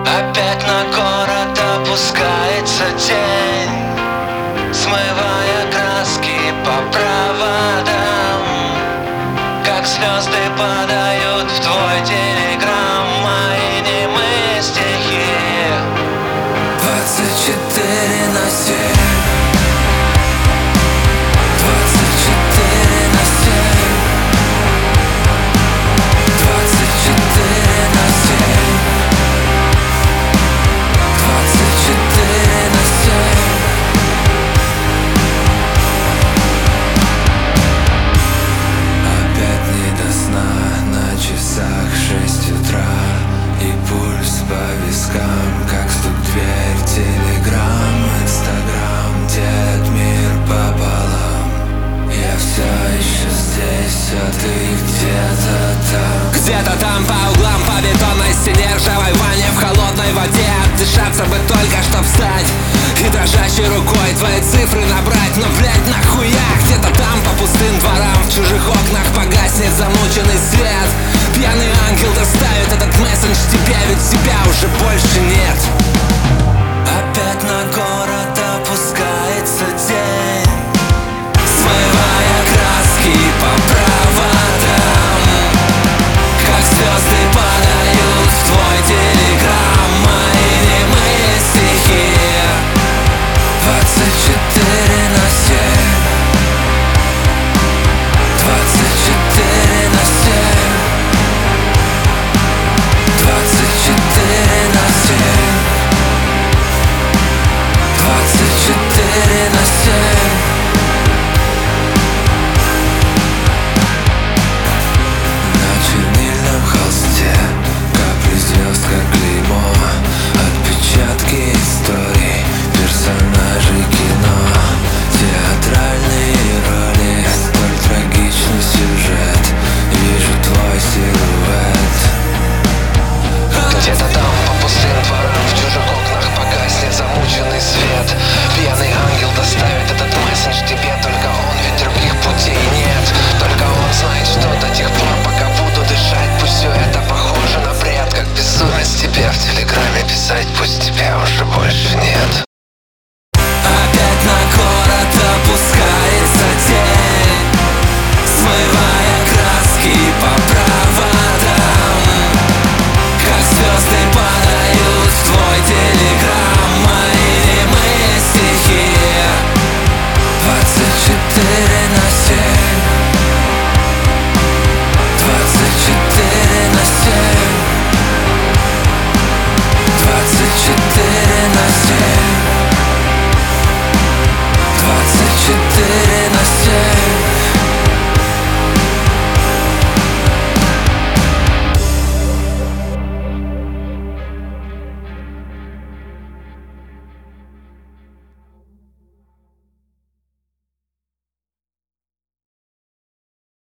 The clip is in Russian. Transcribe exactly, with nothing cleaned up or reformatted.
Опять на город опускается тень, смывая краски по проводам. Как звезды падают в твой телеграм мои немые стихи. Двадцать четыре на семь. Двадцать четыре на семь. Двадцать четыре на семь. Двадцать четыре на семь. Опять не до сна, на часах шесть утра, и пульс по вискам, как стук в дверь. Телеграм, инстаграм делят мир пополам. Я все еще здесь, а ты где-то там. Где-то там по углам, по бетонной стене, ржавой ванне, в холодной воде. Отдышаться бы только, чтоб встать и дрожащей рукой твои цифры набрать. Но, блять, нахуя? Где-то там по пустым дворам, в чужих окнах погаснет замученный свет. Пьяный ангел доставит этот мессендж